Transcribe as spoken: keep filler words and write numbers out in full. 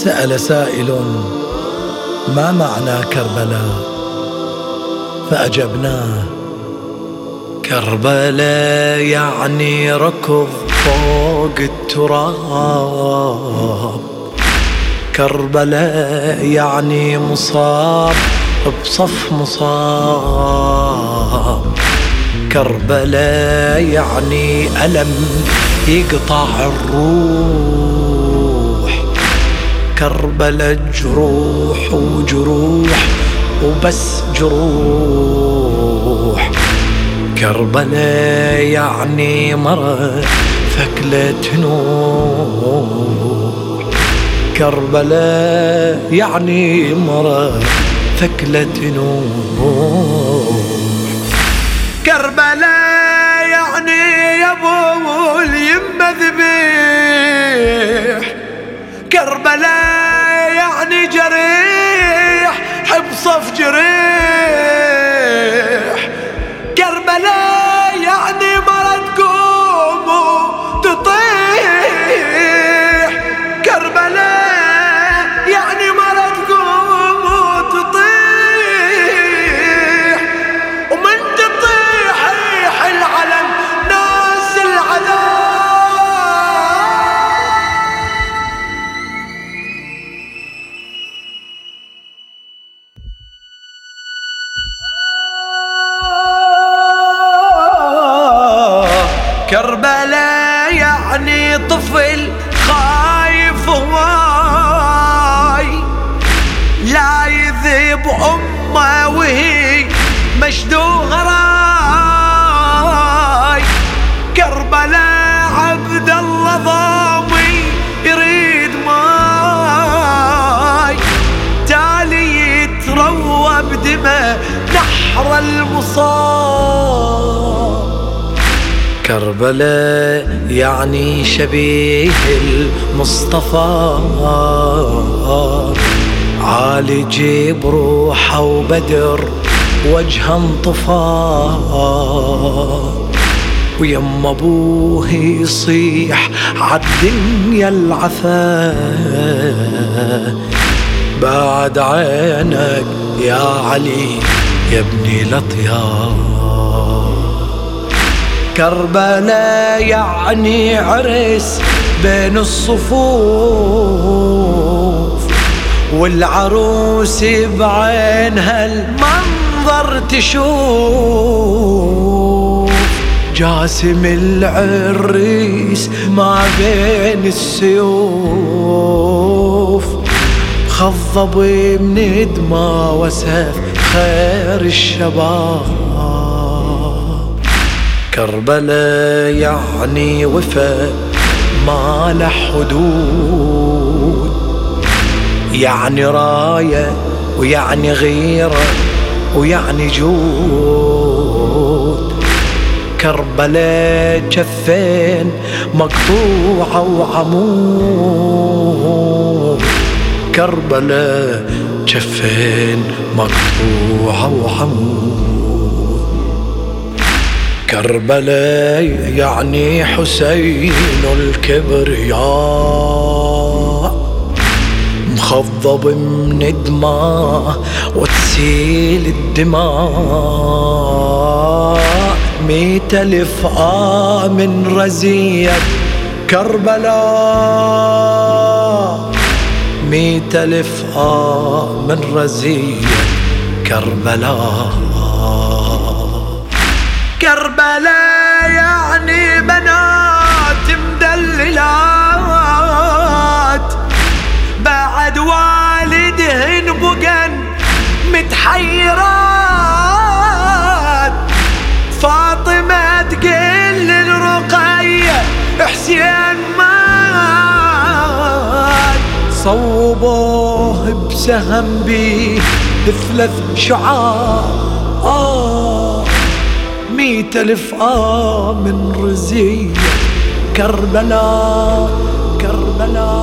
سأل سائل ما معنى كربلاء؟ فأجبناه كربلاء يعني ركض فوق التراب، كربلاء يعني مصاب بصف مصاب، كربلاء يعني ألم يقطع الروح، كربلاء جروح وجروح وبس جروح، كربلاء يعني مرض ثكلة نوح، كربلاء يعني مرض ثكلة نوح، كربلاء يعني يا ابو اليمة ذبيح، كربلاء يعني جريح بصف جريح، كربلاء يعني مرة تقوم وتطيح، كربلاء يعني مرة تقوم وتطيح، ومن تطيح ريح العلم ناس العذاب. كربلاء يعني طفل خايف هواي لا يذيب أمه وهي مشدوها راي، كربلاء عبد الله ضامي يريد ماي تالي يتروى بدمه نحر المصاب، كربلاء يعني شبيه المصطفى عالج بروحه وبدر وجه انطفى، ويم ابوه يصيح عالدنيا العفا بعد عينك يا علي يا ابني الاطيار، كربلاء يعني عرس بين الصفوف، والعروس بعينها المنظر تشوف، جاسم العريس ما بين السيوف، خضب من دماء وسف خير الشباب، كربلاء يعني وفا ما له حدود، يعني راية ويعني غيرة ويعني جود، كربلاء جفين مقطوعة وعمود، كربلاء جفين مقطوعة وعمود، كربلاء يعني حسين الكبرياء مخضب من دماء وتسيل الدماء، ميت ألف آه من رزية كربلاء، ميت ألف آه من رزية كربلاء، كربلاء يعني بنات مدللات بعد والدهن بقن متحيرات، فاطمة تقل للرقية حسين مات، صوبوه بسهم بيه ثلاث شعار آه، ميت ألف آه من رزية كربلاء كربلاء.